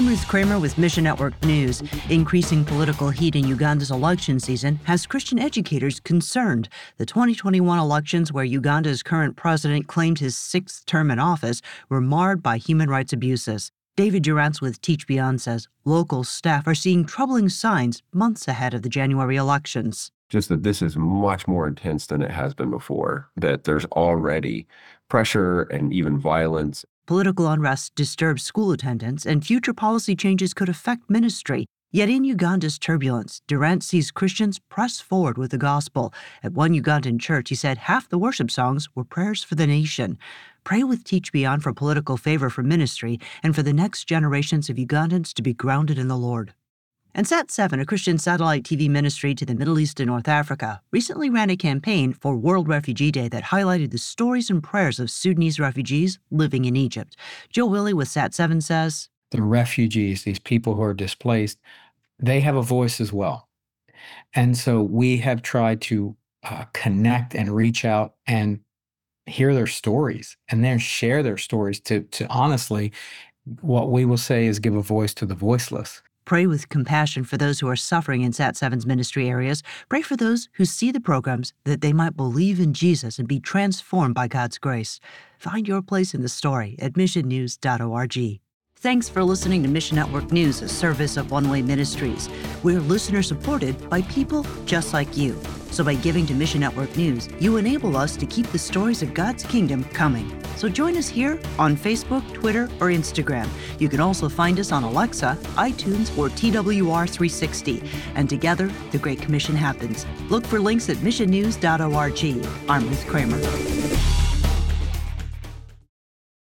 I'm Ruth Kramer with Mission Network News. Increasing political heat in Uganda's election season has Christian educators concerned. The 2021 elections, where Uganda's current president claimed his sixth term in office, were marred by human rights abuses. David Durantz with Teach Beyond says local staff are seeing troubling signs months ahead of the January elections. Just that this is much more intense than it has been before, that there's already pressure and even violence. Political unrest disturbs school attendance, and future policy changes could affect ministry. Yet in Uganda's turbulence, Durant sees Christians press forward with the gospel. At one Ugandan church, he said half the worship songs were prayers for the nation. Pray with Teach Beyond for political favor for ministry and for the next generations of Ugandans to be grounded in the Lord. And Sat7, a Christian satellite TV ministry to the Middle East and North Africa, recently ran a campaign for World Refugee Day that highlighted the stories and prayers of Sudanese refugees living in Egypt. Joe Willie with Sat7 says, the refugees, these people who are displaced, they have a voice as well. And so we have tried to connect and reach out and hear their stories and then share their stories to honestly, what we will say is give a voice to the voiceless. Pray with compassion for those who are suffering in Sat7's ministry areas. Pray for those who see the programs that they might believe in Jesus and be transformed by God's grace. Find your place in the story at missionnews.org. Thanks for listening to Mission Network News, a service of One Way Ministries. We're listener-supported by people just like you. So by giving to Mission Network News, you enable us to keep the stories of God's kingdom coming. So join us here on Facebook, Twitter, or Instagram. You can also find us on Alexa, iTunes, or TWR360. And together, the Great Commission happens. Look for links at missionnews.org. I'm Ruth Kramer.